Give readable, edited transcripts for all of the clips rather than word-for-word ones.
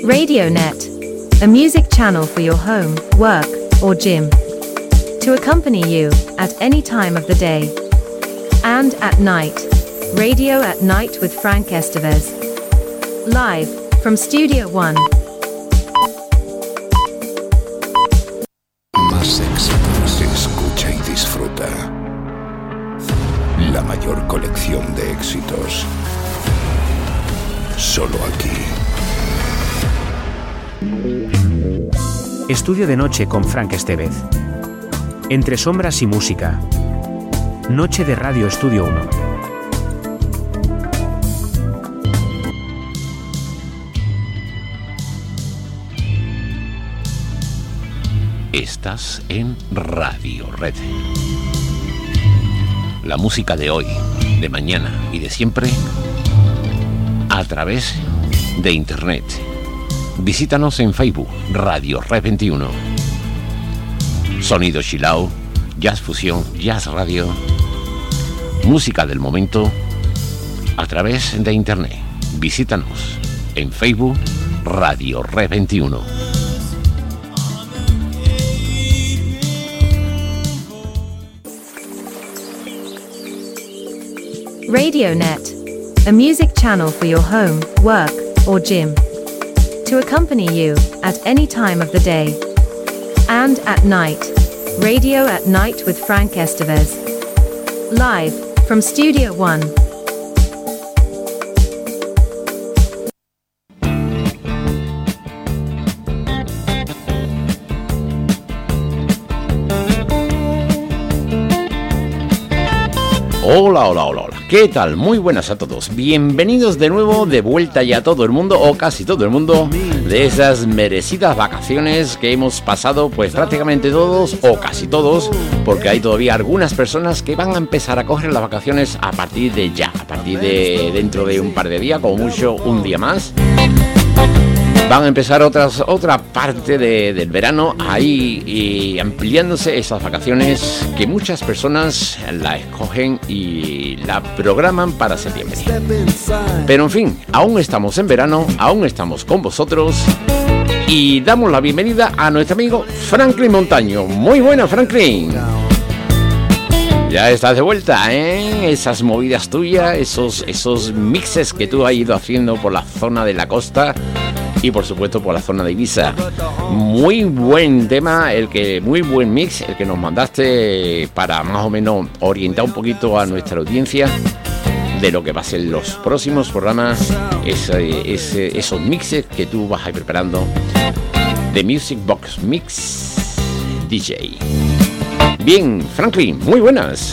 RadioNet, a music channel for your home, work, or gym. To accompany you at any time of the day and at night. Radio at Night with Frank Estevez. Live from Studio One. Más éxitos se escucha y disfruta. La mayor colección de éxitos. Solo aquí. Estudio de noche con Frank Estevez. Entre sombras y música. Noche de Radio Estudio 1. Estás en Radio Red. La música de hoy, de mañana y de siempre a través de Internet. Visítanos en Facebook, Radio Red 21. Sonido chill out, jazz fusión, jazz radio, música del momento a través de Internet. Visítanos en Facebook, Radio Red 21. RadioNet, a music channel for your home, work, or gym. To accompany you at any time of the day and at night. Radio at Night with Frank Estevez. Live from Studio One. Hola, hola, hola, hola. ¿Qué tal? Muy buenas a todos. Bienvenidos de nuevo, de vuelta ya a todo el mundo, o casi todo el mundo, de esas merecidas vacaciones que hemos pasado, pues prácticamente todos, o casi todos, porque hay todavía algunas personas que van a empezar a coger las vacaciones a partir de ya, a partir de dentro de un par de días, como mucho un día más. Van a empezar otra parte del verano ahí y ampliándose esas vacaciones que muchas personas la escogen y la programan para septiembre. Pero en fin, aún estamos en verano, aún estamos con vosotros y damos la bienvenida a nuestro amigo Franklin Montaño. Muy buena, Franklin. Ya estás de vuelta, ¿eh? Esas movidas tuyas, esos mixes que tú has ido haciendo por la zona de la costa y por supuesto por la zona de Ibiza. Muy buen tema, muy buen mix el que nos mandaste para más o menos orientar un poquito a nuestra audiencia de lo que va a ser los próximos programas, esos mixes que tú vas a ir preparando de Music Box Mix DJ. Bien, Franklin, muy buenas.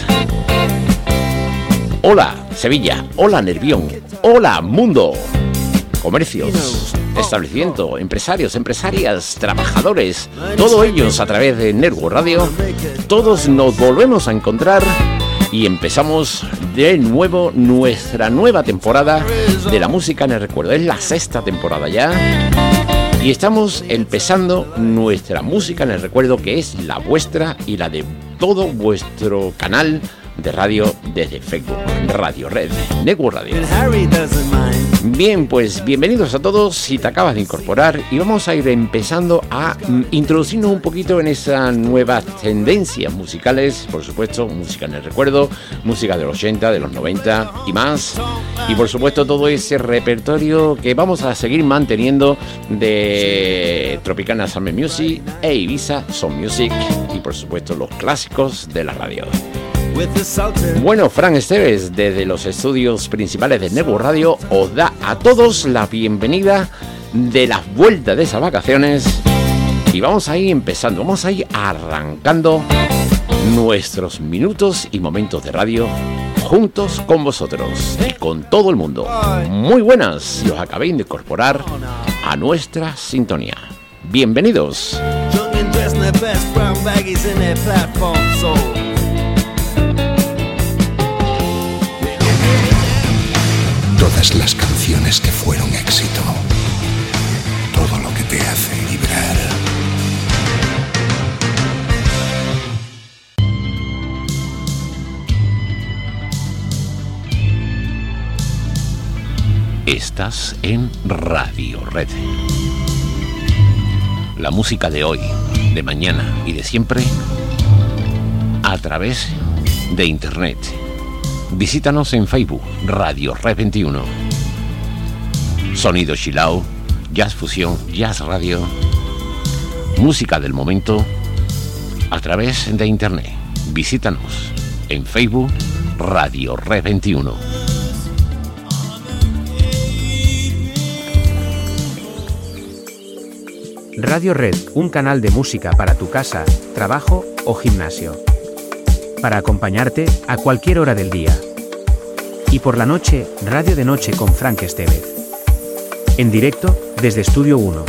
Hola, Sevilla. Hola, Nervión. Hola, mundo. Comercios, establecimientos, empresarios, empresarias, trabajadores, todos ellos a través de Network Radio. Todos nos volvemos a encontrar y empezamos de nuevo nuestra nueva temporada de la música en el recuerdo. Es la 6ª temporada ya. Y estamos empezando nuestra música en el recuerdo, que es la vuestra y la de todo vuestro canal de radio desde Facebook, Radio Red, Network Radio. Bien, pues bienvenidos a todos si te acabas de incorporar y vamos a ir empezando a introducirnos un poquito en esas nuevas tendencias musicales, por supuesto, música en el recuerdo, música de los 80, de los 90 y más, y por supuesto todo ese repertorio que vamos a seguir manteniendo de Tropicana Summer Music e Ibiza Sound Music y por supuesto los clásicos de la radio. Bueno, Frank Estevez desde los estudios principales de Network Radio os da a todos la bienvenida de la vuelta de esas vacaciones y vamos a ir empezando, vamos a ir arrancando nuestros minutos y momentos de radio juntos con vosotros y con todo el mundo. Muy buenas, si os acabéis de incorporar a nuestra sintonía. Bienvenidos. Todas las canciones que fueron éxito. Todo lo que te hace vibrar. Estás en Radio Red. La música de hoy, de mañana y de siempre a través de Internet. Visítanos en Facebook, Radio Red 21. Sonido chilao, jazz fusión, jazz radio, música del momento a través de Internet. Visítanos en Facebook, Radio Red 21. Radio Red, un canal de música para tu casa, trabajo o gimnasio. Para acompañarte a cualquier hora del día. Y por la noche, Radio de Noche con Frank Estevez. En directo, desde Estudio 1.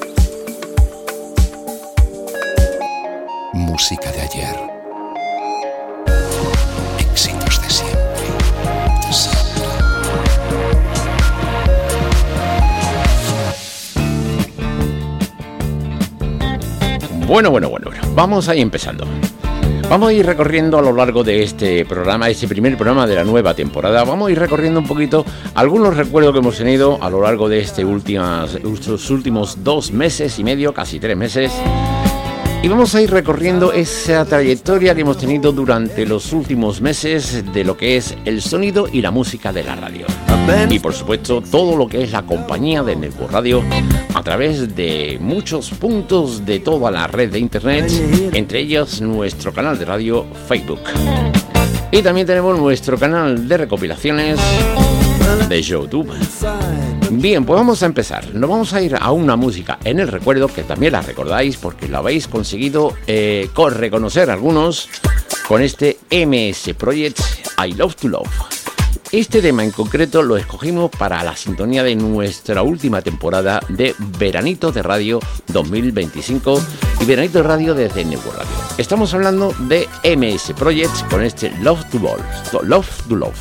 Música de ayer. Éxitos de siempre. Bueno. Vamos a ir empezando. Vamos a ir recorriendo a lo largo de este programa, este primer programa de la nueva temporada. Vamos a ir recorriendo un poquito algunos recuerdos que hemos tenido a lo largo de estos últimos 2 meses y medio, casi 3 meses. Y vamos a ir recorriendo esa trayectoria que hemos tenido durante los últimos meses de lo que es el sonido y la música de la radio. Y por supuesto todo lo que es la compañía de Network Radio a través de muchos puntos de toda la red de Internet, entre ellos nuestro canal de radio Facebook. Y también tenemos nuestro canal de recopilaciones de YouTube. Bien, pues vamos a empezar. Nos vamos a ir a una música en el recuerdo, que también la recordáis porque la habéis conseguido reconocer algunos con este MS Project I Love to Love. Este tema en concreto lo escogimos para la sintonía de nuestra última temporada de Veranito de Radio 2025 y Veranito de Radio desde Network Radio. Estamos hablando de MS Project con este Love to Love. Love to Love.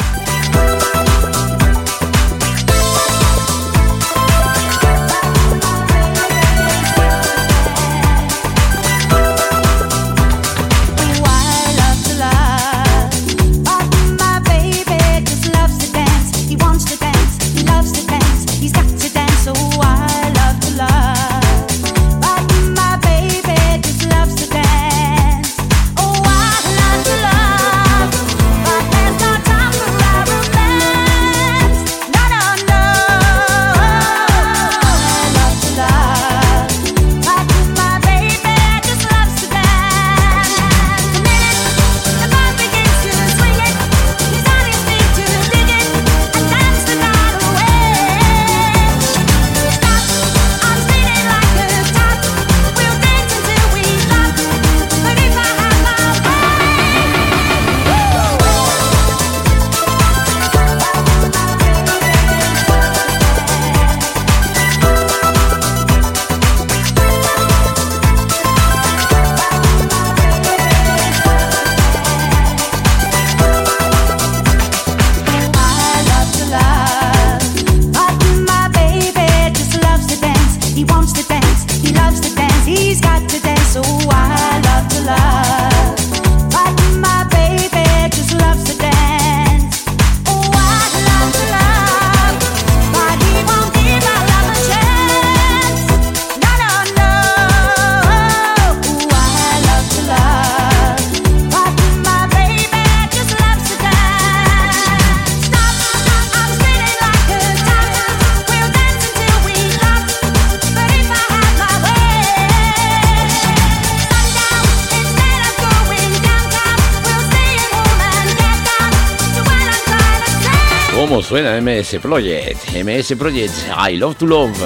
¿Cómo suena MS Project? MS Project, I Love to Love.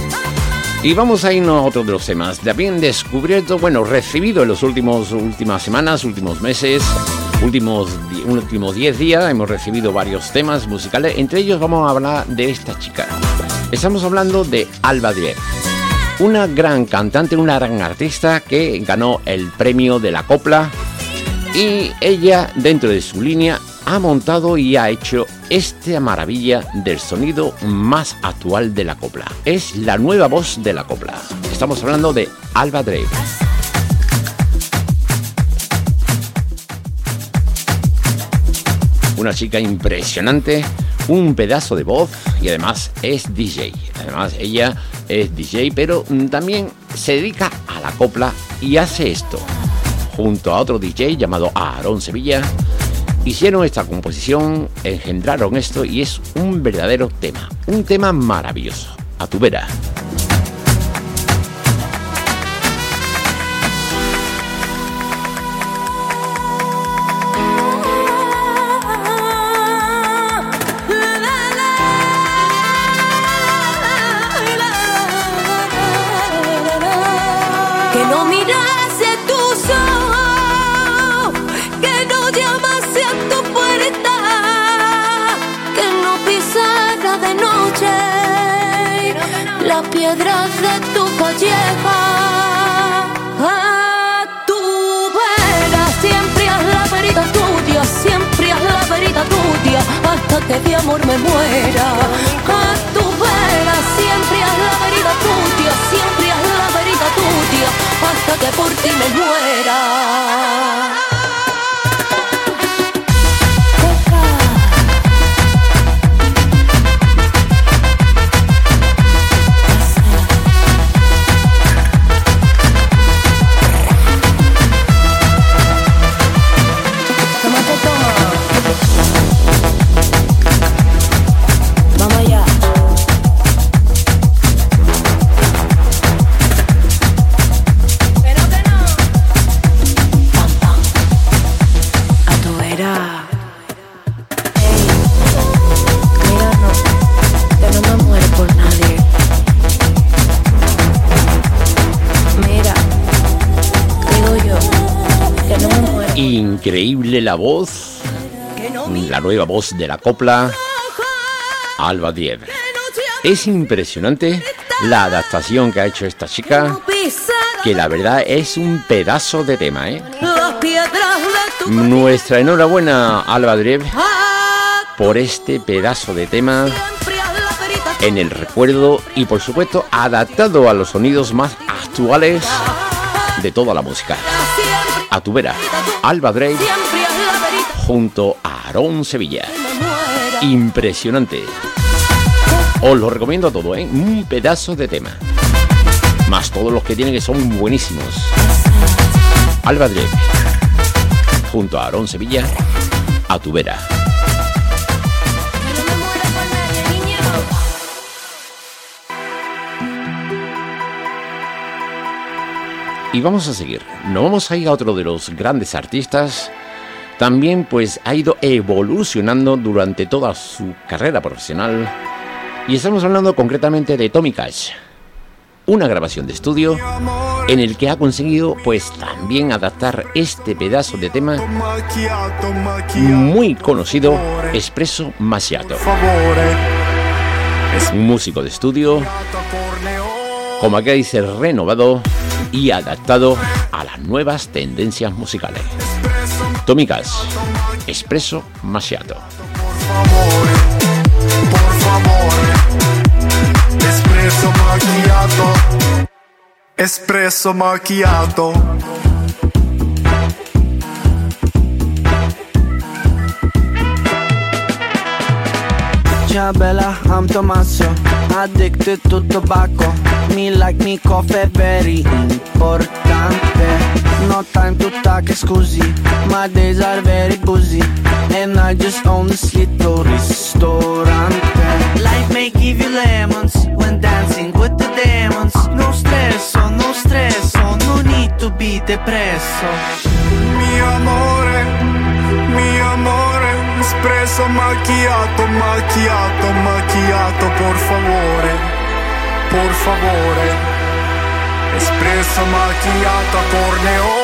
Y vamos a irnos a otro de los temas. También descubierto, recibido en las últimas semanas, últimos meses, últimos 10 días, hemos recibido varios temas musicales. Entre ellos vamos a hablar de esta chica. Estamos hablando de Alba Drev, una gran cantante, una gran artista que ganó el premio de la copla. Y ella, dentro de su línea, ha montado y ha hecho esta maravilla del sonido más actual de la copla. Es la nueva voz de la copla. Estamos hablando de Alba Drev. Una chica impresionante, un pedazo de voz y además es DJ. Además ella es DJ, pero también se dedica a la copla y hace esto. Junto a otro DJ llamado Aarón Sevilla, hicieron esta composición, engendraron esto y es un verdadero tema. Un tema maravilloso. A tu vera. Que no mirase a tus ojos, que no llamase a tu puerta, que no pisara de noche las piedras de tu calleja. A tu vera siempre haz la verita tuya, siempre haz la verita tuya, hasta que de amor me muera. A tu vera siempre haz la verita tuya, siempre haz la verita tuya, hasta que por ti me muera. Increíble la voz, la nueva voz de la copla, Alba Drieve. Es impresionante la adaptación que ha hecho esta chica, que la verdad es un pedazo de tema, ¿eh? Nuestra enhorabuena, Alba Drieve, por este pedazo de tema en el recuerdo y por supuesto adaptado a los sonidos más actuales de toda la música. A tu vera, Alba Drieve junto a Aarón Sevilla. Impresionante. Os lo recomiendo a todo, ¿eh? Un pedazo de tema. Más todos los que tienen, que son buenísimos. Alba Drieve junto a Aarón Sevilla. A tu vera. Y vamos a seguir. Nos vamos a ir a otro de los grandes artistas. También pues ha ido evolucionando durante toda su carrera profesional. Y estamos hablando concretamente de Tommy Cash. Una grabación de estudio en el que ha conseguido pues también adaptar este pedazo de tema muy conocido, Espresso Macchiato. Es un músico de estudio, como acá dice, renovado y adaptado a las nuevas tendencias musicales. Tommy Cash, Espresso Macchiato. Espresso macchiato, espresso macchiato. Ciao bella, I'm Tommaso, addicted to tobacco. Me like me coffee, very importante. No time to talk, scusi, my days are very busy. And I just own this little ristorante. Life may give you lemons when dancing with the demons. No stresso, no need to be depresso. Mi amore, espresso macchiato, macchiato, macchiato, por favore, por favore. Espresso macchiato a corneo.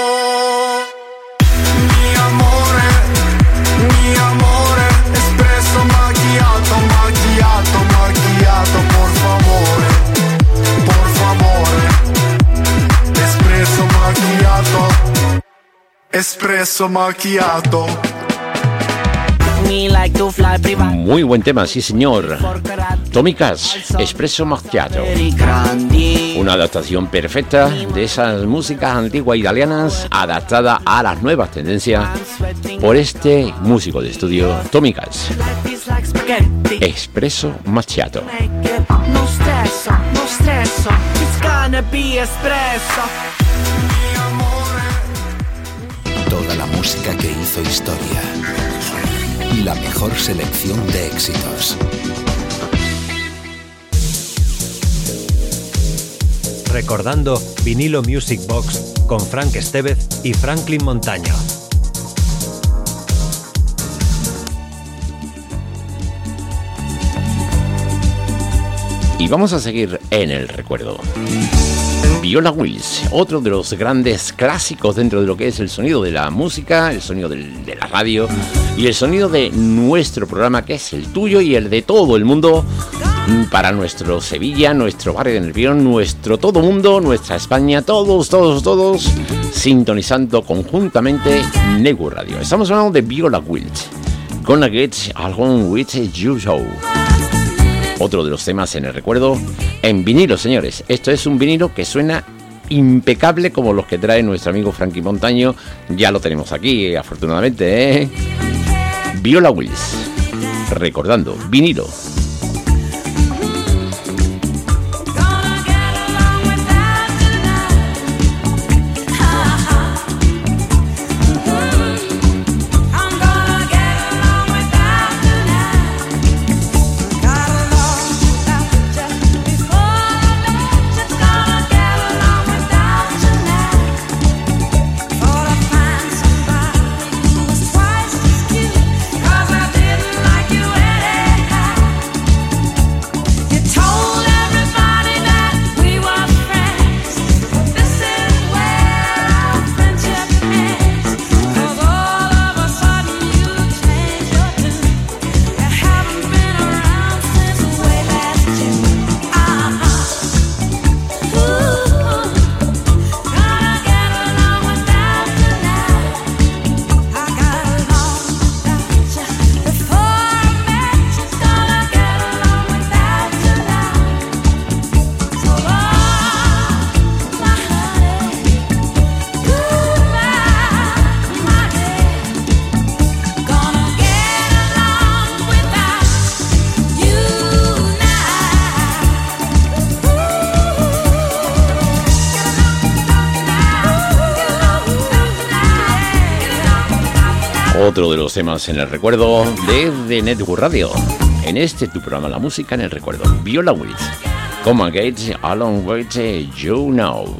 Mi amore, espresso macchiato, macchiato, macchiato, por favore, por favore. Espresso macchiato, espresso macchiato. Muy buen tema, sí señor. Tommy Cash, Espresso Macchiato. Una adaptación perfecta de esas músicas antiguas italianas, adaptada a las nuevas tendencias por este músico de estudio, Tommy Cash. spaghetti. Espresso macchiato. Non stresso, non stresso, it's gonna be espresso. Toda la música que hizo historia. La mejor selección de éxitos. Recordando Vinilo Music Box con Frank Estevez y Franklin Montaño. Y vamos a seguir en el recuerdo. Viola Wills, otro de los grandes clásicos dentro de lo que es el sonido de la música, el sonido de la radio y el sonido de nuestro programa, que es el tuyo y el de todo el mundo, para nuestro Sevilla, nuestro barrio de Nervión, nuestro todo mundo, nuestra España, todos sintonizando conjuntamente Network Radio. Estamos hablando de Viola Wills, Gonna Get Along With You Show. Otro de los temas en el recuerdo en vinilo, señores. Esto es un vinilo que suena impecable como los que trae nuestro amigo Frankie Montaño. Ya lo tenemos aquí, afortunadamente, ¿eh? Viola Wills, recordando vinilo. Otro de los temas en el recuerdo de Network Radio. En este tu programa, La Música en el Recuerdo. Viola Wills, Come and Get Along With You Now.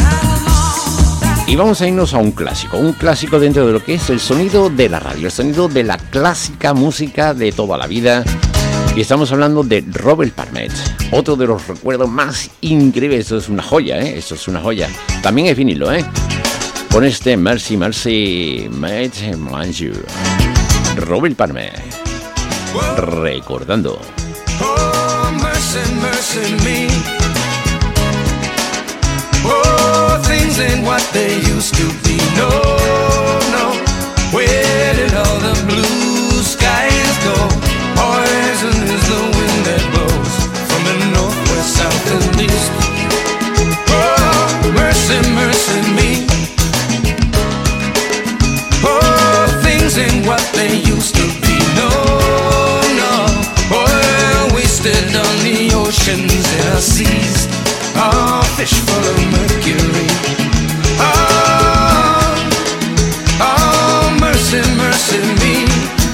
Y vamos a irnos a un clásico dentro de lo que es el sonido de la radio, el sonido de la clásica música de toda la vida. Y estamos hablando de Robert Palmer, otro de los recuerdos más increíbles. Esto es una joya, ¿eh? Esto es una joya. También es vinilo, ¿eh? Con este Mercy, Mercy, Made Man You. Robert Palmer, recordando. Oh, mercy, mercy me. Oh, things ain't what they used to be. No, no. Where did all the blue skies go? Poison is the wind that blows from the north, west, south, and east. Oh, mercy, mercy me. Oh, things ain't what they used to be. No, no. Oil wasted on the oceans and our seas. Oh, fish full of mercury. Oh, oh, mercy, mercy me.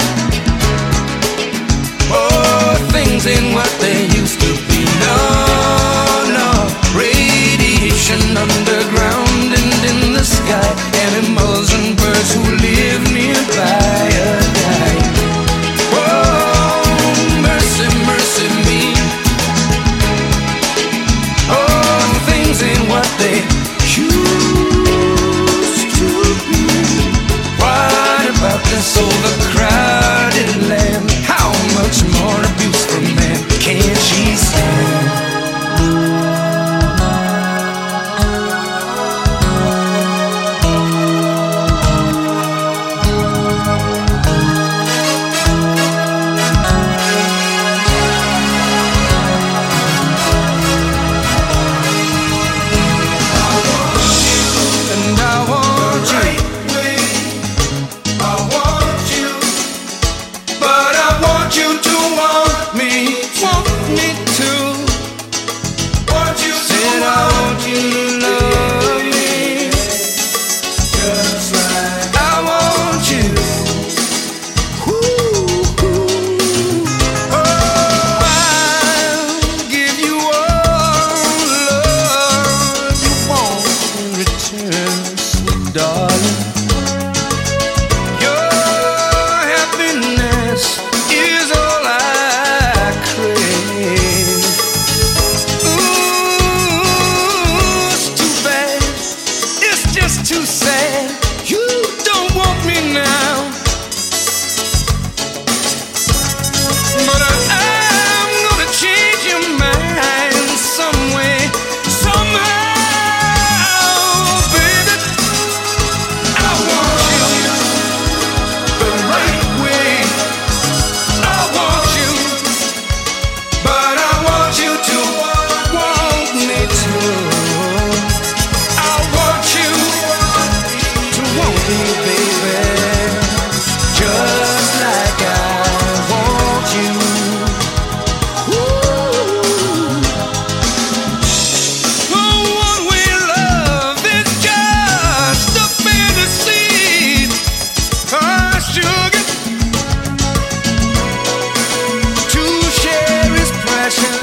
Oh, things ain't what they used to be. No, no. Radiation underground and in the sky. Animals and birds who live nearby are dying. Oh, mercy, mercy me. Oh, things ain't what they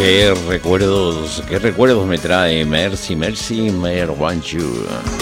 qué recuerdos me trae Mercy, Mercy, Mere Want You.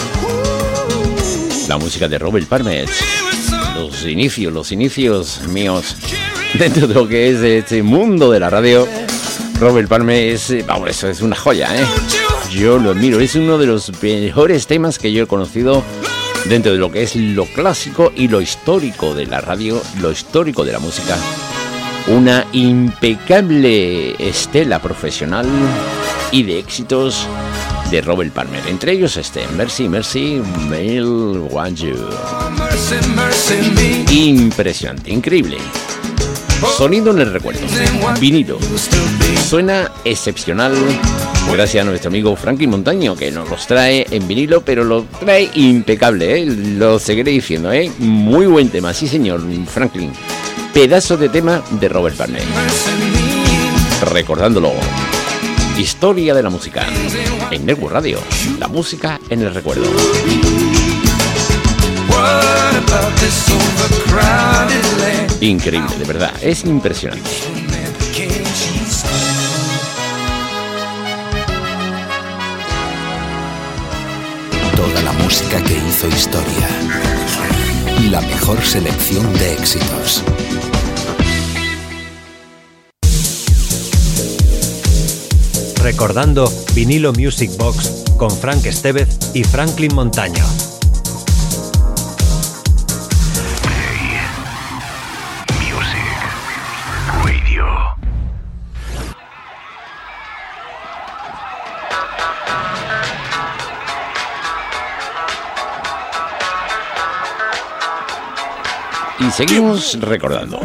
La música de Robert Palmer. Los inicios míos dentro de lo que es este mundo de la radio. Robert Palmer eso es una joya, ¿eh? Yo lo admiro, es uno de los mejores temas que yo he conocido dentro de lo que es lo clásico y lo histórico de la radio, lo histórico de la música. Una impecable estela profesional y de éxitos de Robert Palmer. Entre ellos Mercy, Mercy, Mere Want You. Impresionante, increíble. Sonido en el recuerdo. Vinilo. Suena excepcional. Gracias a nuestro amigo Franklin Montaño, que nos los trae en vinilo, pero lo trae impecable, ¿eh? Lo seguiré diciendo, ¿eh? Muy buen tema, sí señor, Franklin. Pedazo de tema de Robert Palmer. Recordándolo. Historia de la música. En Network Radio. La música en el recuerdo. Increíble, de verdad, es impresionante. Toda la música que hizo historia. La mejor selección de éxitos. Recordando Vinilo Music Box con Frank Estevez y Franklin Montaño. Y seguimos recordando.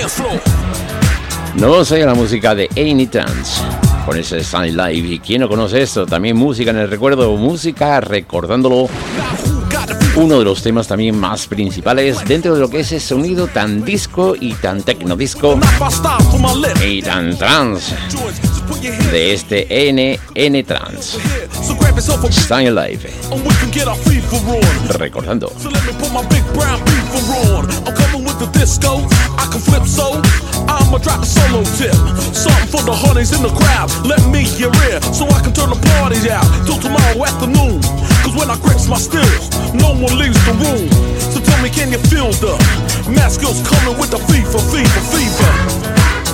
No vamos a ir a la música de A&E Trance con ese Sunny Live. ¿Y quién no conoce esto? También música en el recuerdo, música recordándolo. Uno de los temas también más principales dentro de lo que es ese sonido tan disco y tan tecnodisco y tan trance de este A&E Trance. Sunny Live. Recordando. The disco, I can flip so I'ma drop a solo tip. Something for the honeys in the crowd. Let me hear it so I can turn the party out till tomorrow afternoon. Cause when I grips my stills, no one leaves the room. So tell me, can you feel the mask skills coming with the fever, fever, fever?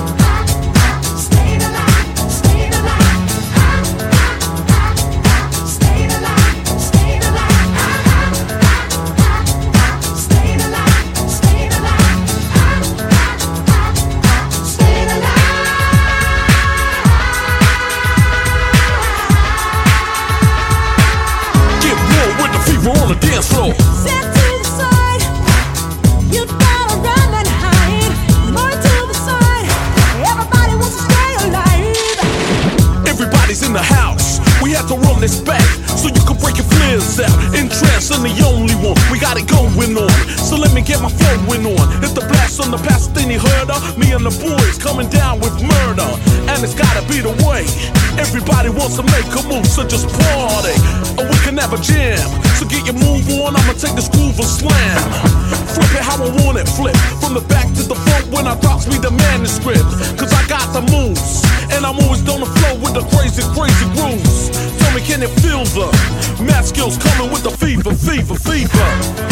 This back so you can break your flares out. In trance, I'm the only one. We got it going on. So let me get my flowing on. Hit the blast on the past, then you heard of me and the boys coming down with murder. And it's gotta be the way. Everybody wants to make a move, so just party. Or we can have a jam. So get your move on, I'ma take this groove and slam. Flip it how I want it, flip. From the back to the front when I drops me the manuscript. Cause I got the moves. And I'm always on the flow with the crazy, crazy grooves. Tell me, can you feel the math skills coming with the fever, fever, fever?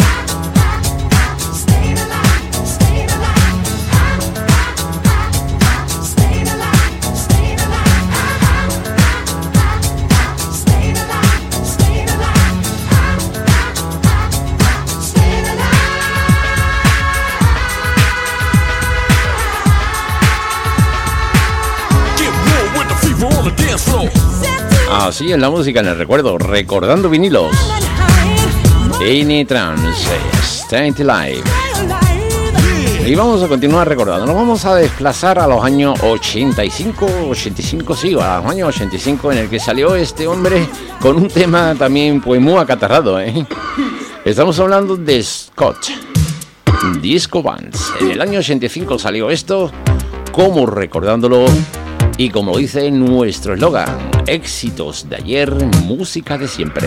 Así es la música en el recuerdo, recordando vinilos. A&E Trance, Stay Alive. Y vamos a continuar recordando. Nos vamos a desplazar a los años 85, sí, a los años 85, en el que salió este hombre con un tema también pues muy acatarrado, ¿eh? Estamos hablando de Scott Disco Bands. En el año 85 salió esto, como recordándolo. Y como dice nuestro eslogan, éxitos de ayer, música de siempre.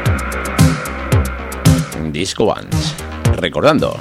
Disco Bands, recordando.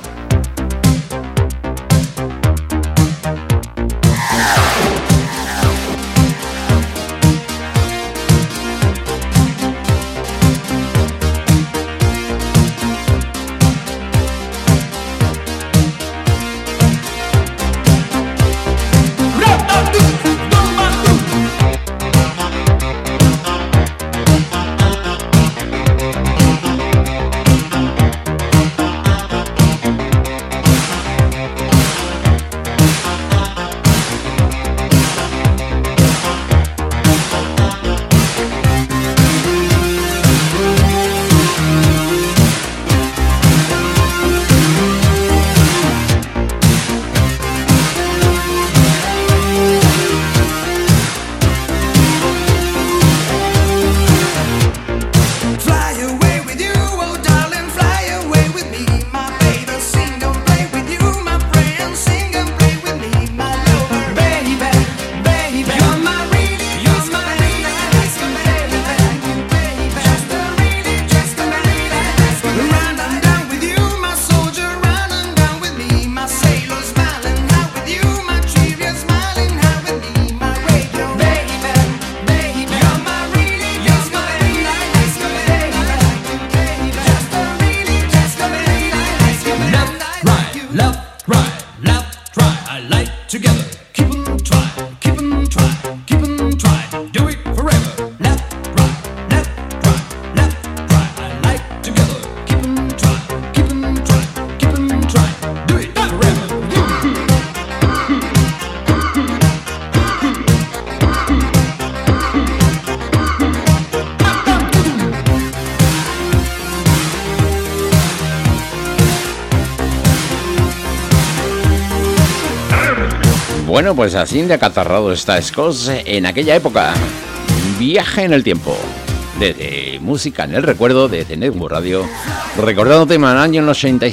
Bueno, pues así de acatarrado está Scott en aquella época. Viaje en el tiempo. Desde Música en el Recuerdo, desde Network Radio. Recordando tema del año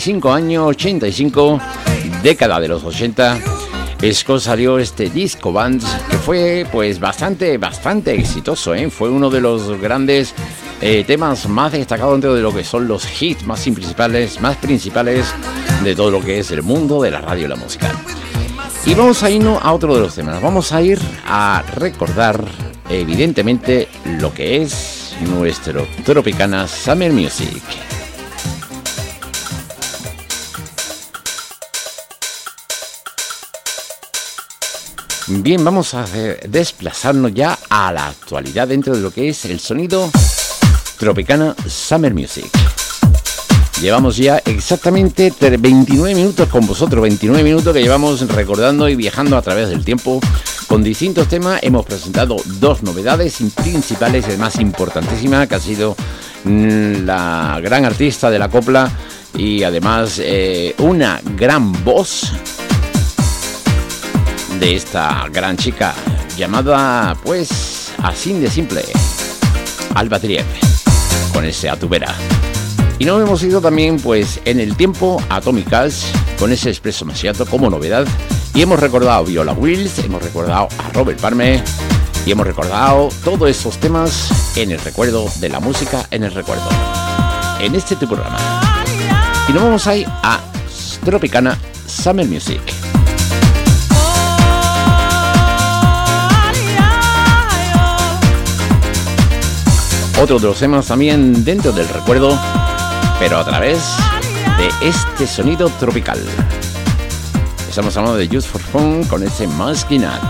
85, década de los 80. Scott salió este disco band que fue pues bastante exitoso, ¿eh? Fue uno de los grandes temas más destacados dentro de lo que son los hits más principales de todo lo que es el mundo de la radio y la música. Y vamos a irnos a otro de los temas. Vamos a ir a recordar evidentemente lo que es nuestro Tropicana Summer Music. Bien, vamos a desplazarnos ya a la actualidad dentro de lo que es el sonido Tropicana Summer Music. Llevamos ya exactamente 29 minutos con vosotros, 29 minutos que llevamos recordando y viajando a través del tiempo con distintos temas. Hemos presentado dos novedades principales, el más importantísima, que ha sido la gran artista de la copla y además una gran voz de esta gran chica llamada, pues, así de simple, Alba Triep, con ese A tu vera. Y nos hemos ido también, pues, en el tiempo a Tommy Cash con ese Espresso Macchiato como novedad. Y hemos recordado a Viola Wills, hemos recordado a Robert Palmer y hemos recordado todos esos temas en el recuerdo de la música en el recuerdo. En este tu programa. Y nos vamos a ir a Tropicana Summer Music. Otro de los temas también dentro del recuerdo, pero a través de este sonido tropical. Estamos hablando de Just for Fun con ese Maskinat.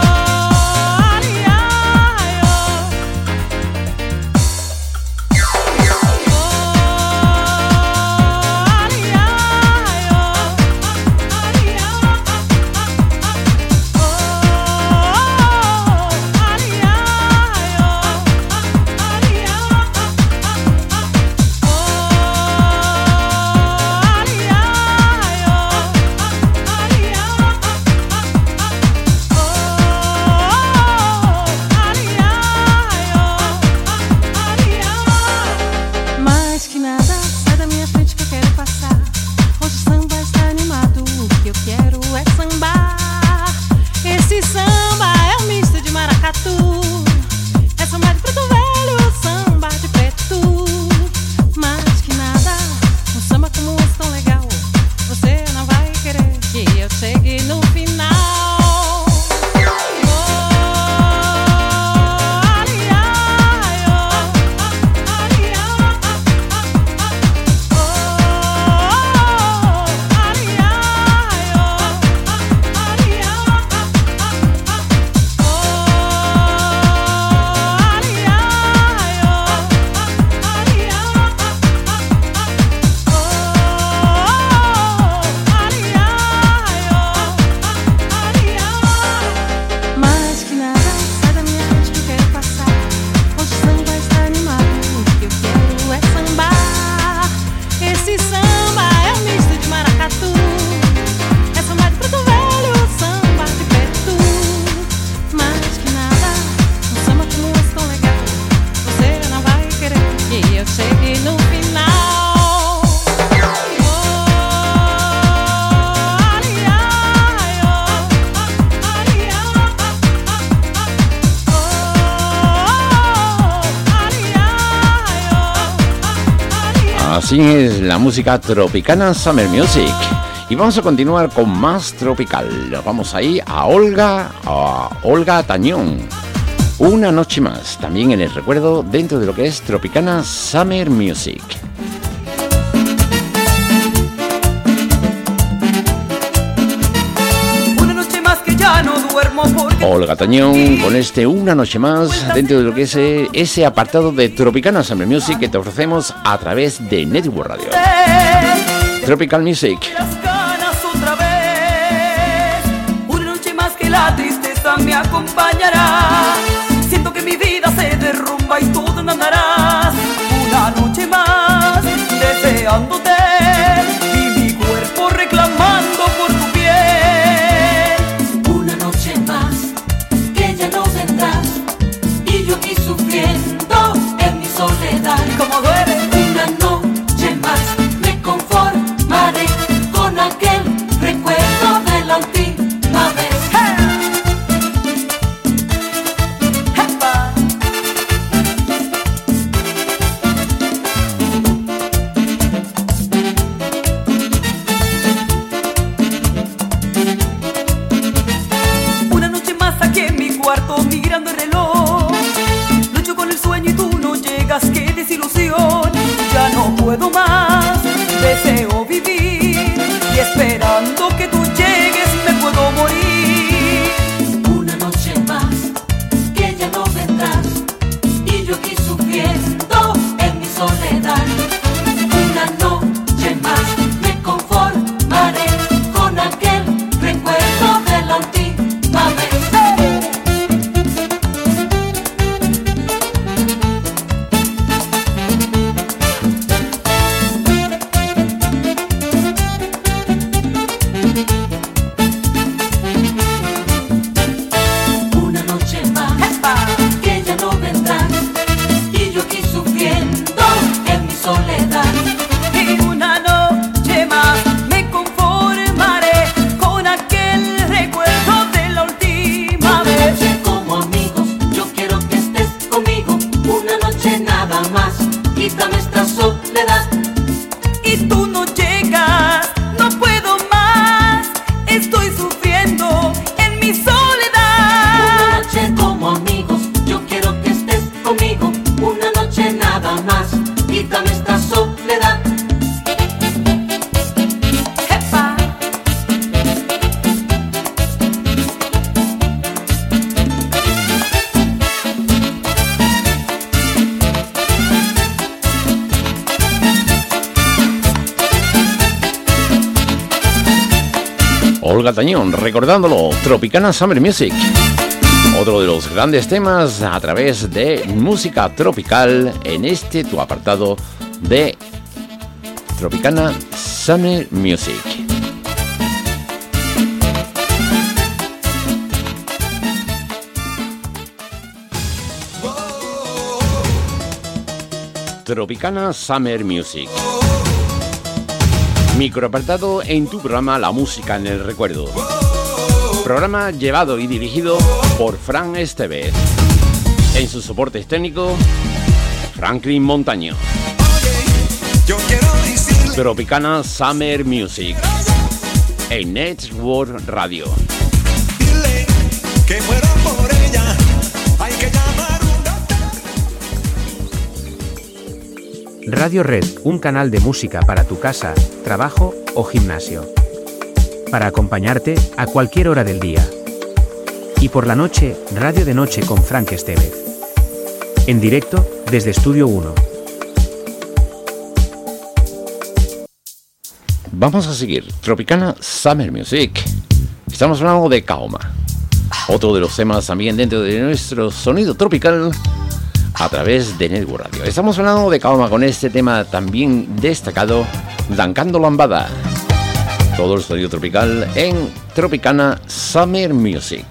Así es la música Tropicana Summer Music. Y vamos a continuar con más tropical. Vamos ahí a Olga Tañón. Una noche más, también en el recuerdo dentro de lo que es Tropicana Summer Music. Una noche más que ya no duermo porque... Olga Tañón con este Una noche más dentro de lo que es ese apartado de Tropicana Summer Music que te ofrecemos a través de Network Radio. Tropical Music. Una noche más que la tristeza me acompañará. Siento que mi vida se derrumba y todo andarás. Una noche más deseándote y mi cuerpo reclamando por tu piel. Una ilusión. Ya no puedo más, deseo vivir y esperando que tú llegues me puedo morir. Una noche más que ya no vendrás y yo aquí sufriendo en mi soledad. Una noche más me conformaré con aquel recuerdo de la última vez. Una noche más que ya no vendrás y yo aquí sufriendo en mi soledad. Y una noche más me conformaré con aquel recuerdo de la última vez. Una noche como amigos, yo quiero que estés conmigo. Una noche nada más, quítame esta soledad. Y tú no llegas, no puedo más, estoy sufriendo en mi soledad. Una noche como amigos, yo quiero que estés conmigo. Una noche nada más, quítame esta soledad. ¡Epa! Olga Tañón, recordándolo, Tropicana Summer Music. Otro de los grandes temas a través de música tropical en este tu apartado de Tropicana Summer Music. Tropicana Summer Music. Microapartado en tu programa La Música en el Recuerdo. Programa llevado y dirigido por Fran Estevez. En sus soportes técnicos, Franklin Montaño. Tropicana Summer Music en Network Radio. Que muera por ella, hay que llamar Radio Red, un canal de música para tu casa, trabajo o gimnasio. Para acompañarte a cualquier hora del día. Y por la noche, Radio de Noche con Frank Estevez. En directo, desde Estudio 1. Vamos a seguir. Tropicana Summer Music. Estamos hablando de Kaoma. Otro de los temas también dentro de nuestro sonido tropical a través de Network Radio. Estamos hablando de Kaoma con este tema también destacado, Dancando Lambada. Todo el sonido tropical en Tropicana Summer Music.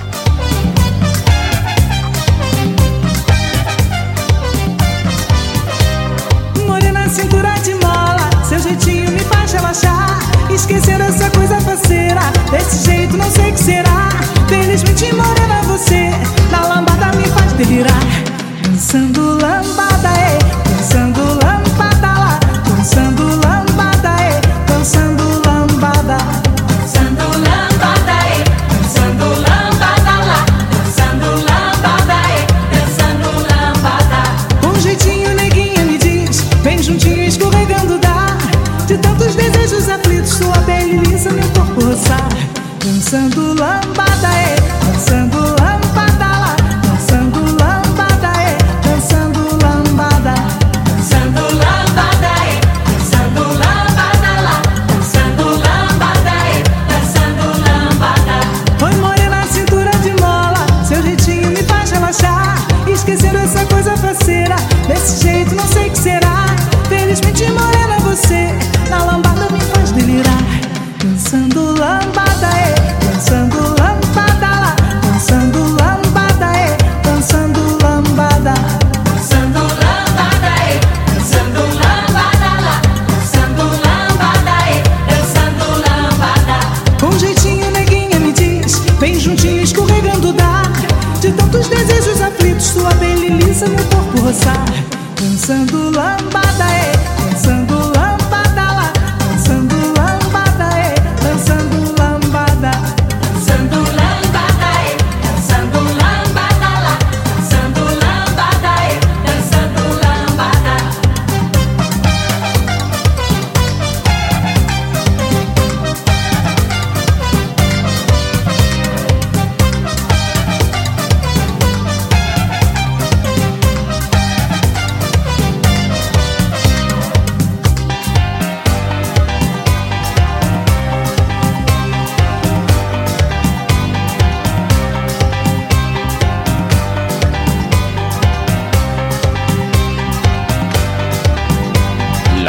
Morena, cintura de mola, seu jeitinho me faz relaxar. Esquecer essa coisa faceira, desse jeito não sei o que será. Felizmente morena você, na lambada me faz delirar. Dançando lambada, dançando lambada lá. Dançando lambada, dançando lambada. Dançando lambada, dançando lambada lá. Dançando lambada, dançando lambada. Com jeitinho neguinha me diz, vem juntinho escorregando dá. De tantos desejos aflitos, sua pele lisa, meu corpo roçar. Dançando lambada, dançando lambada lá. Dançando lambada, dançando lambada. Dançando lambada, dançando lambada lá. Dançando lambada, dançando lambada. Oi morena, cintura de mola, seu jeitinho me faz relaxar. Esquecer essa coisa faceira, desse jeito não sei o que será. Felizmente morena você, na lambada me faz delirar. Dançando lambada, dançando lambada lá. Dançando lambada, dançando lambada. Dançando lambada, dançando lambada lá. Dançando lambada, dançando lambada. Com jeitinho neguinha me diz, vem juntinho escorregando dá. De tantos desejos aflitos, sua pele lisa, meu corpo roçar. Dançando lambada, dançando lambada lá. Dançando lambada, dançando lambada. Dançando lambada, dançando lambada lá. Dançando lambada, dançando lambada.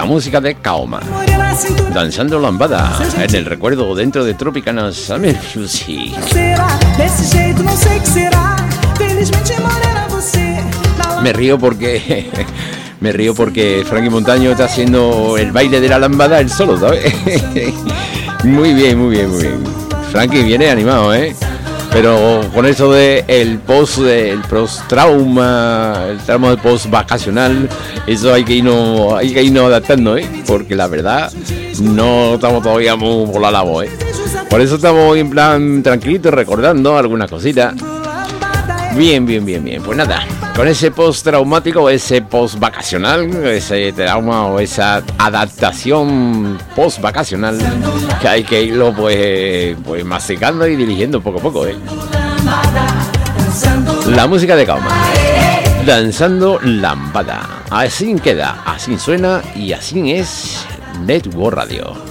música de Kaoma. Danzando lambada en el recuerdo dentro de Tropicana Summer Music. Me río porque Frankie Montaño está haciendo el baile de la lambada él solo, ¿sabes? Muy bien. Frankie viene animado, ¿eh? Pero con eso de el trauma de post vacacional, eso hay que irnos adaptando, ¿eh? Porque la verdad no estamos todavía muy por la labor, ¿eh? Por eso estamos en plan tranquilitos recordando algunas cositas. Bien. Pues nada, con ese post-traumático, ese post-vacacional, ese trauma o esa adaptación post-vacacional, que hay que irlo pues masticando y dirigiendo poco a poco, ¿eh? La música de Kaoma, danzando lambada. Así queda, así suena y así es Network Radio.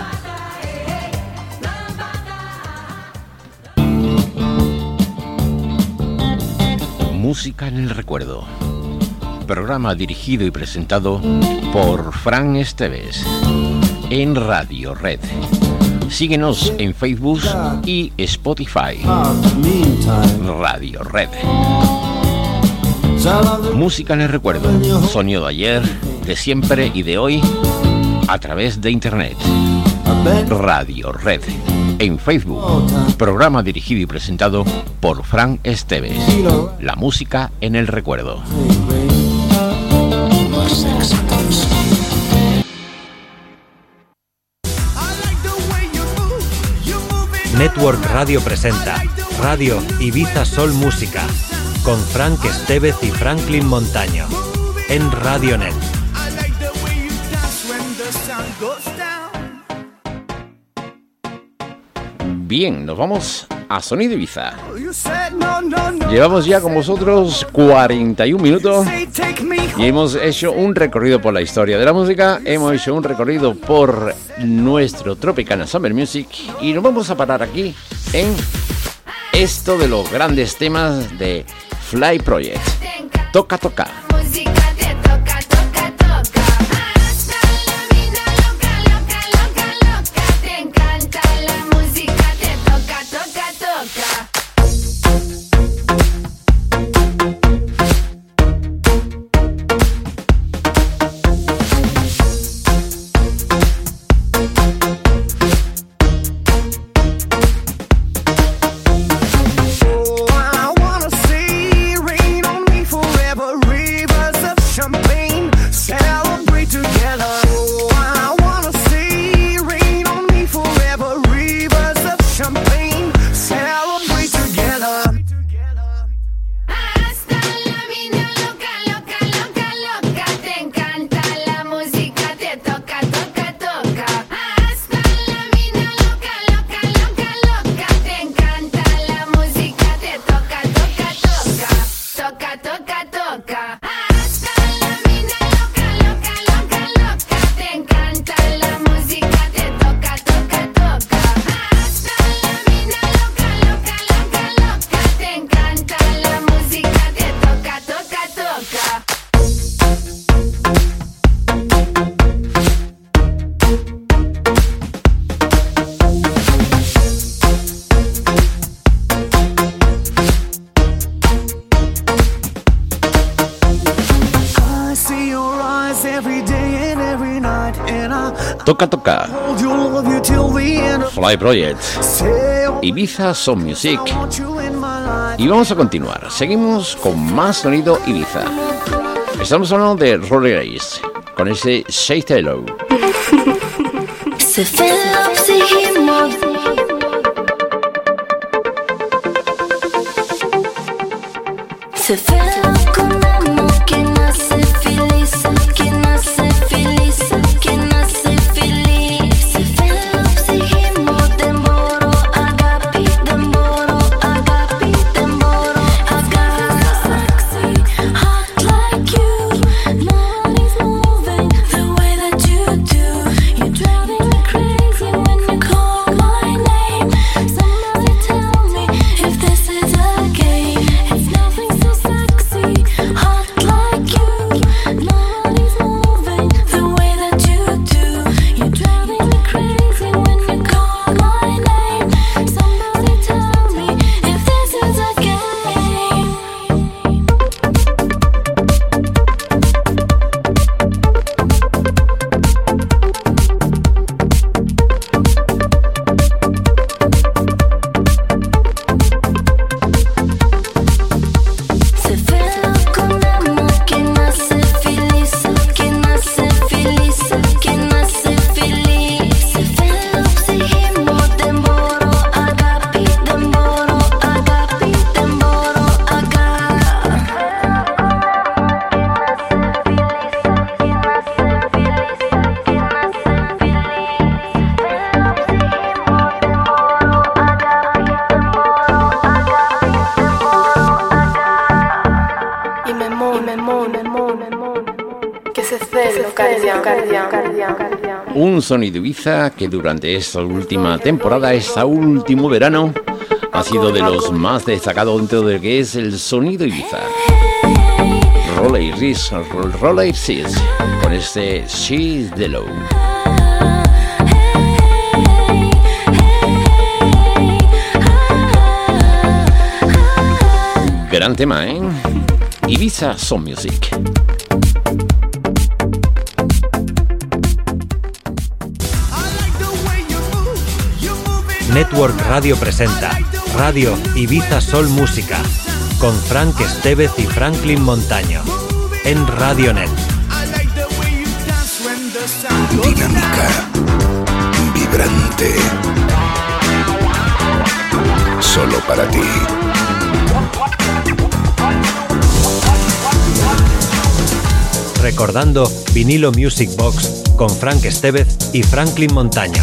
Música en el recuerdo. Programa dirigido y presentado por Fran Esteves en Radio Red. Síguenos en Facebook y Spotify. Radio Red. Música en el recuerdo. Sonido de ayer, de siempre y de hoy a través de Internet. Radio Red. En Facebook, programa dirigido y presentado por Fran Esteves. La música en el recuerdo. Network Radio presenta Radio Ibiza Sol Música con Frank Esteves y Franklin Montaño en Radionet. Bien, nos vamos a Sonido Ibiza. Llevamos ya con vosotros 41 minutos y hemos hecho un recorrido por la historia de la música, hemos hecho un recorrido por nuestro Tropicana Summer Music y nos vamos a parar aquí en esto de los grandes temas de Fly Project. Toca. Toca. Fly Project. Ibiza Sound Music. Y vamos a continuar. Seguimos con más sonido Ibiza. Estamos hablando de Rory Grace con ese Say Hello. It's nothing so sexy. che se cello cardiaco. Un sonido Ibiza que durante esta última temporada, este último verano, ha sido de los más destacados dentro de lo que es el sonido Ibiza. Roller Seas, con este She's the Low. Gran tema, ¿eh? Ibiza Soul Music. Network Radio presenta Radio Ibiza Soul Música con Frank Estevez y Franklin Montaño en Radionet. Dinámica, vibrante, solo para ti. Recordando Vinilo Music Box con Frank Estevez y Franklin Montaño.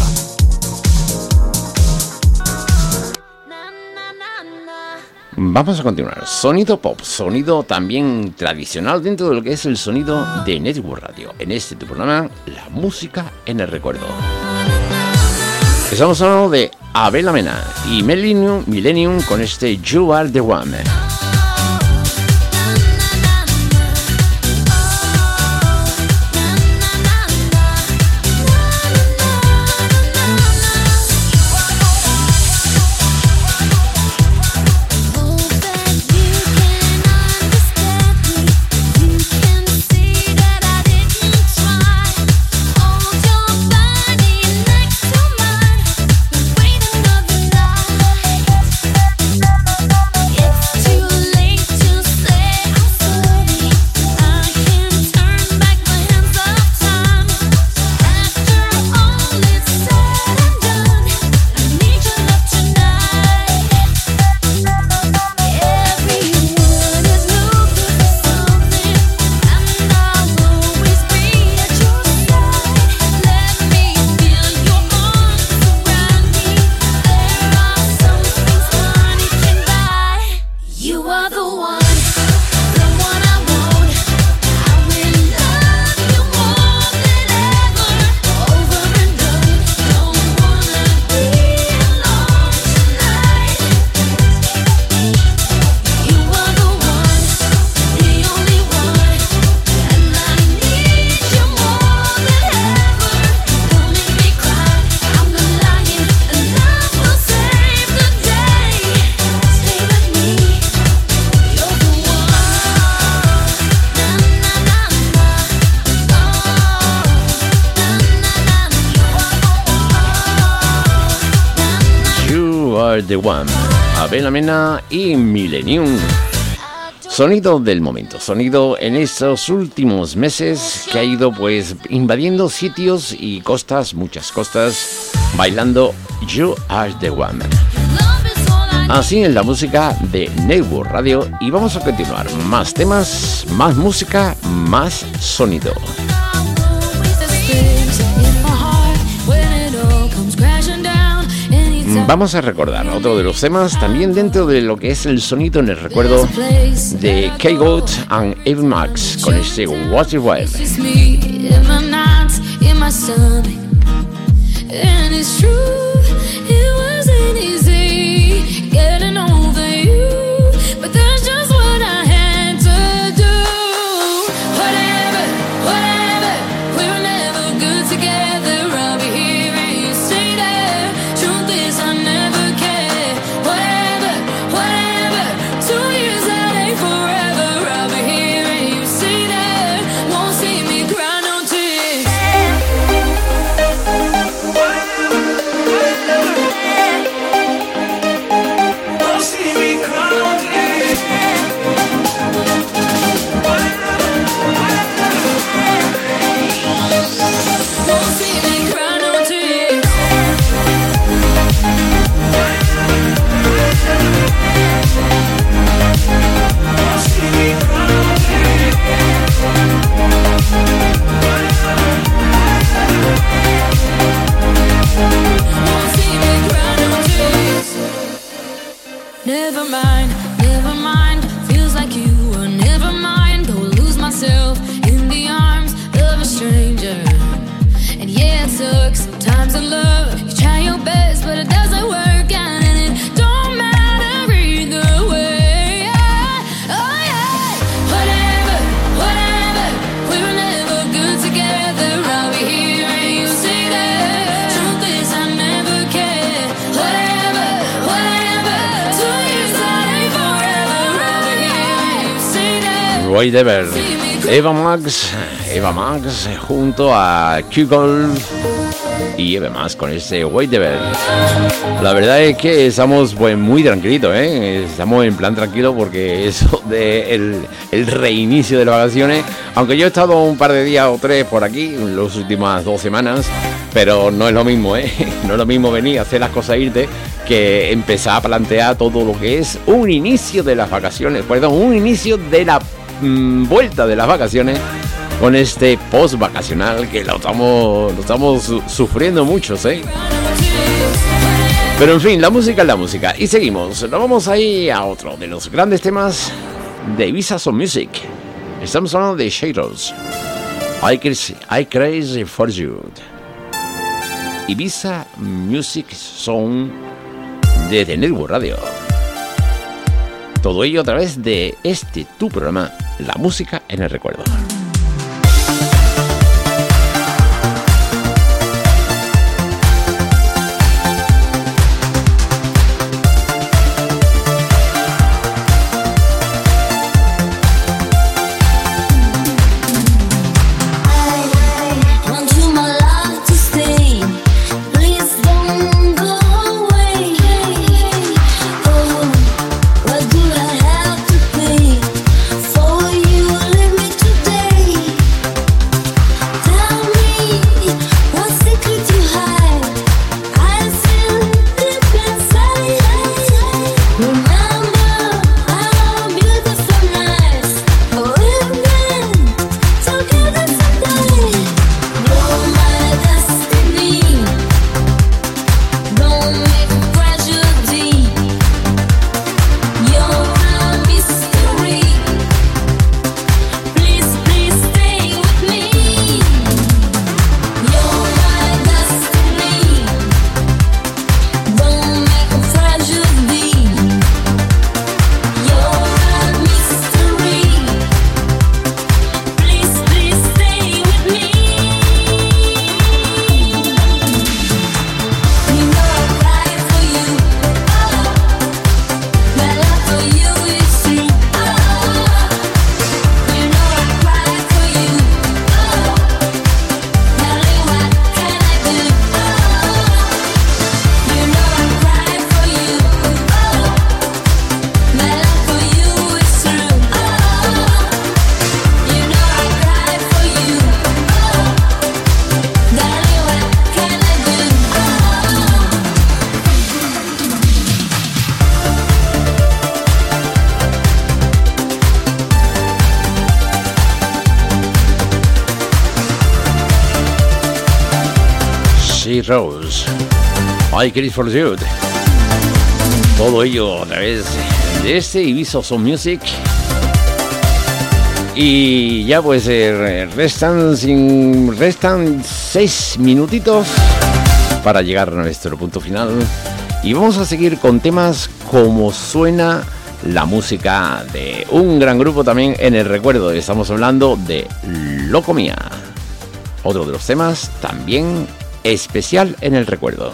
Vamos a continuar. Sonido pop, sonido también tradicional dentro de lo que es el sonido de Network Radio. En este tu programa, la música en el recuerdo. Estamos hablando de Abel Amena y Millennium con este You Are the One. The One, Abel Amena y Millennium. Sonido del momento, sonido en estos últimos meses que ha ido pues invadiendo sitios y costas, muchas costas, bailando You Are The One. Así en la música de Network Radio, y vamos a continuar. Más temas, más música, más sonido. Vamos a recordar otro de los temas también dentro de lo que es el sonido en el recuerdo de K-Goat and Eve Max con este What's It Wild. Cry, no tears. White Devil. Eva Max junto a Q-Gold y Eva Max con ese White Devil. La verdad es que estamos pues muy tranquilitos, estamos en plan tranquilo porque eso de el reinicio de las vacaciones, aunque yo he estado un par de días o 3 por aquí en las últimas 2 semanas, pero no es lo mismo, no es lo mismo venir a hacer las cosas, irte, que empezar a plantear todo lo que es un inicio de las vacaciones, un inicio de la vuelta de las vacaciones con este post vacacional que lo estamos sufriendo muchos, Pero en fin, la música es la música y seguimos. Nos vamos ahí a otro de los grandes temas de Ibiza Soul Music. Estamos hablando de Shadows. I Crazy for You. Ibiza Music Zone desde Network Radio. Todo ello a través de tu programa, La Música en el Recuerdo. Rose, I Crazy for You. Todo ello a través de Ibiza Soul Music. Y ya pues restan 6 minutitos para llegar a nuestro punto final. Y vamos a seguir con temas como suena la música de un gran grupo también en el recuerdo. Estamos hablando de Locomía. Otro de los temas también especial en el recuerdo.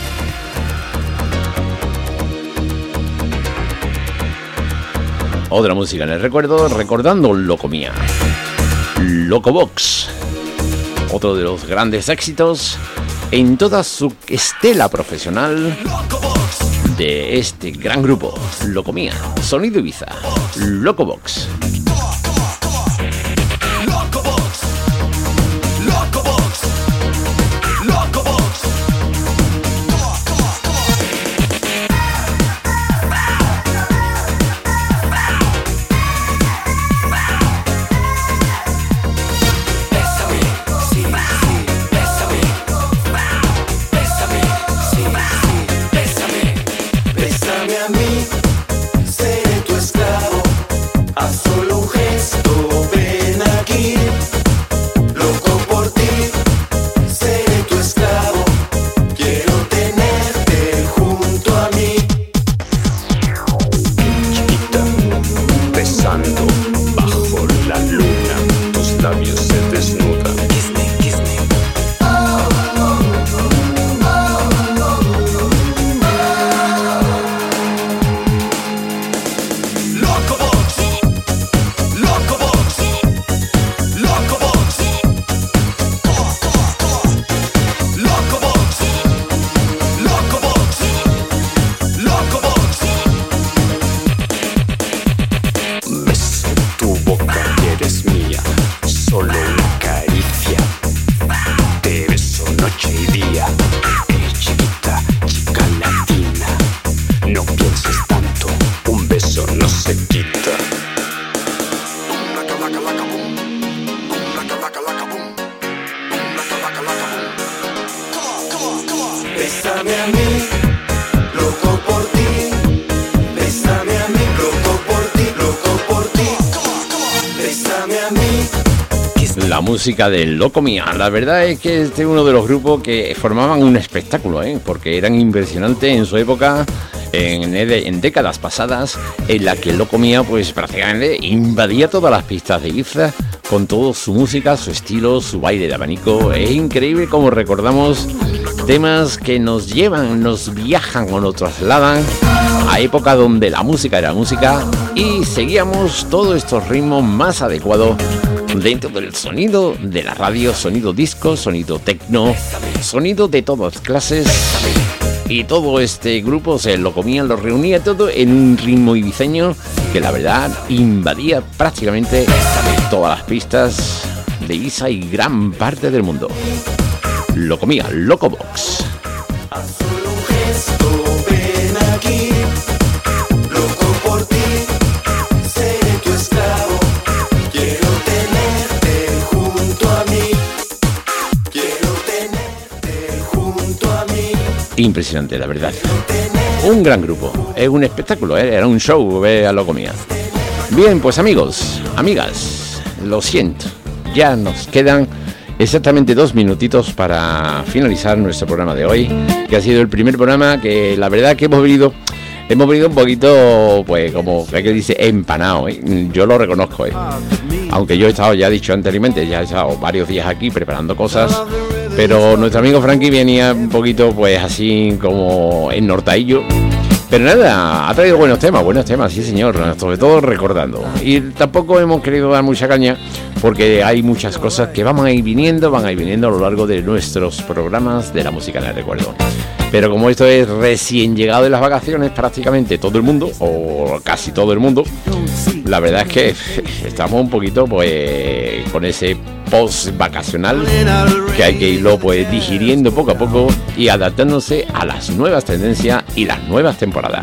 Otra música en el recuerdo, recordando Locomía. Locobox. Otro de los grandes éxitos en toda su estela profesional de este gran grupo, Locomía. Sonido Ibiza. Locobox. Seré tu esclavo, a solo Bésame a mí, loco por ti. Bésame a mí, loco por ti, loco por ti. Bésame a mí. La música de Loco Mía. La verdad es que este es uno de los grupos que formaban un espectáculo, porque eran impresionantes en su época, en décadas pasadas, en la que Loco Mía pues prácticamente invadía todas las pistas de Ibiza con toda su música, su estilo, su baile de abanico. Es increíble cómo recordamos temas que nos llevan, nos viajan o nos trasladan a época donde la música era música y seguíamos todos estos ritmos más adecuados dentro del sonido de la radio, sonido disco, sonido techno, sonido de todas clases. Y todo este grupo se lo comía, lo reunía todo en un ritmo ibiceño que la verdad invadía prácticamente todas las pistas de Ibiza y gran parte del mundo. Lo comía Loco Box. Solo un gesto, ven aquí. Loco por ti, seré tu esclavo. Quiero tenerte junto a mí. Quiero tenerte junto a mí. Impresionante, la verdad. Un gran grupo. Es un espectáculo, era un show ver a Loco Mía. Bien, pues amigos, amigas, lo siento. Ya nos quedan exactamente 2 minutitos para finalizar nuestro programa de hoy, que ha sido el primer programa que la verdad que hemos venido un poquito, pues como hay que dice, empanado, yo lo reconozco, aunque yo he estado, ya he dicho anteriormente, ya he estado varios días aquí preparando cosas, pero nuestro amigo Frankie venía un poquito pues así como ennortadillo. Pero nada, ha traído buenos temas, sí señor, sobre todo recordando. Y tampoco hemos querido dar mucha caña porque hay muchas cosas que van a ir viniendo a lo largo de nuestros programas de la música en el recuerdo. Pero como esto es recién llegado de las vacaciones, prácticamente todo el mundo, o casi todo el mundo, la verdad es que estamos un poquito pues con ese post vacacional que hay que irlo pues digiriendo poco a poco y adaptándose a las nuevas tendencias y las nuevas temporadas.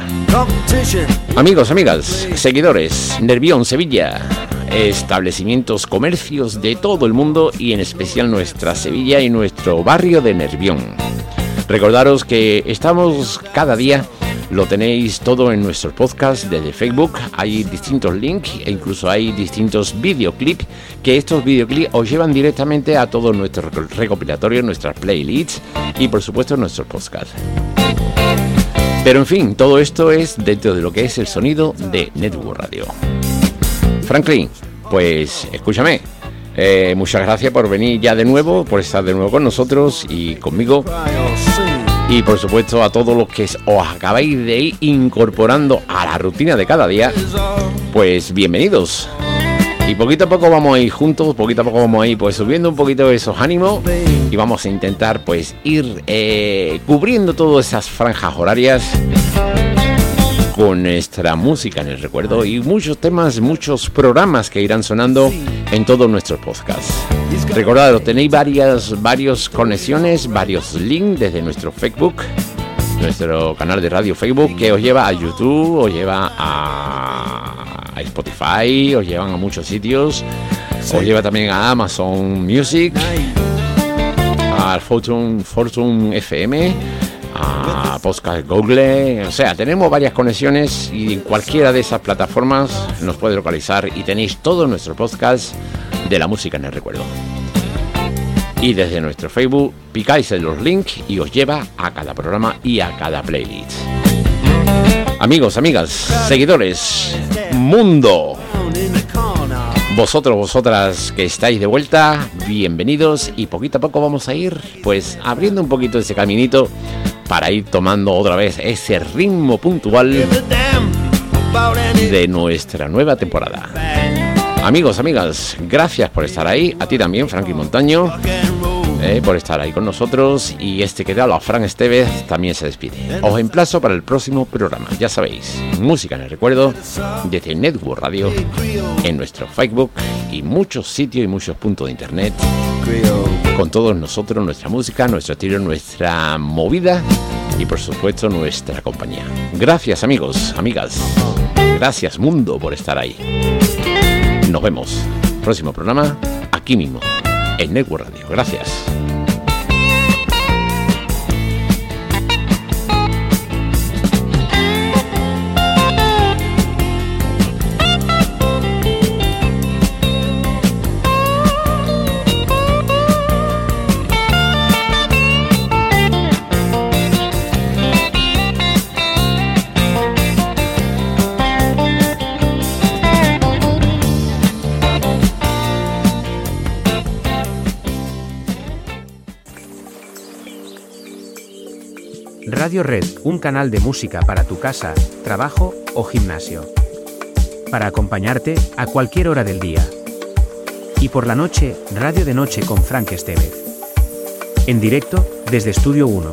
Amigos, amigas, seguidores, Nervión, Sevilla, establecimientos, comercios de todo el mundo y en especial nuestra Sevilla y nuestro barrio de Nervión. Recordaros que estamos cada día, lo tenéis todo en nuestros podcasts desde Facebook, hay distintos links e incluso hay distintos videoclips, que estos videoclips os llevan directamente a todos nuestros recopilatorios, nuestras playlists y por supuesto nuestros podcasts. Pero en fin, todo esto es dentro de lo que es el sonido de Network Radio. Franklin, pues escúchame. Muchas gracias por venir ya de nuevo, por estar de nuevo con nosotros y conmigo. Y por supuesto a todos los que os acabáis de ir incorporando a la rutina de cada día, pues bienvenidos. Y poquito a poco vamos a ir juntos, poquito a poco vamos a ir pues subiendo un poquito esos ánimos y vamos a intentar pues ir cubriendo todas esas franjas horarias con nuestra música en el recuerdo y muchos temas, muchos programas que irán sonando en todos nuestros podcasts. Recordad, tenéis varias conexiones, varios links desde nuestro Facebook, nuestro canal de radio Facebook, que os lleva a YouTube, os lleva a Spotify, os llevan a muchos sitios, os lleva también a Amazon Music, al Fortune FM, a Podcast Google, o sea, tenemos varias conexiones y en cualquiera de esas plataformas nos puede localizar y tenéis todos nuestros podcasts de la música en el recuerdo. Y desde nuestro Facebook picáis en los links y os lleva a cada programa y a cada playlist. Amigos, amigas, seguidores, mundo, vosotros, vosotras que estáis de vuelta, bienvenidos y poquito a poco vamos a ir pues abriendo un poquito ese caminito para ir tomando otra vez ese ritmo puntual de nuestra nueva temporada. Amigos, amigas, gracias por estar ahí, a ti también, Frankie Montaño, por estar ahí con nosotros y este que te habla, Fran Estevez, también se despide. Os emplazo para el próximo programa, ya sabéis, música en el recuerdo desde Network Radio, en nuestro Facebook y muchos sitios y muchos puntos de internet con todos nosotros, nuestra música, nuestro estilo, nuestra movida y por supuesto nuestra compañía. Gracias amigos, amigas, gracias mundo por estar ahí. Nos vemos, próximo programa, aquí mismo, en Network Radio. Gracias. Radio Red, un canal de música para tu casa, trabajo o gimnasio. Para acompañarte a cualquier hora del día. Y por la noche, Radio de Noche con Frank Estevez. En directo, desde Estudio 1.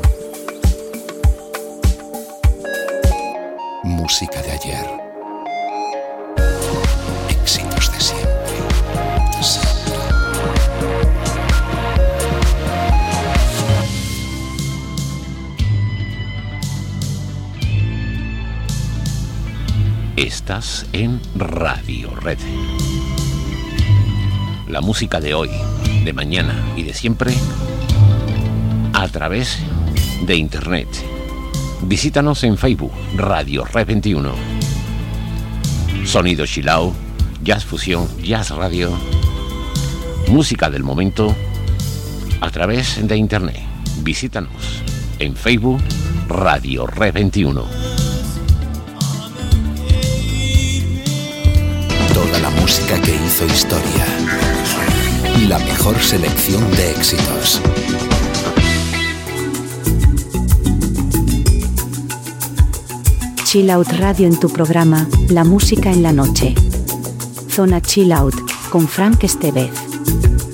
Música de ayer. Éxitos de siempre. Estás en Radio Red. La música de hoy, de mañana y de siempre a través de Internet. Visítanos en Facebook, Radio Red 21. Sonido chill out, jazz fusión, jazz radio, música del momento a través de Internet. Visítanos en Facebook, Radio Red 21. Toda la música que hizo historia. La mejor selección de éxitos. Chill Out Radio en tu programa, La Música en la Noche. Zona Chill Out, con Frank Estevez.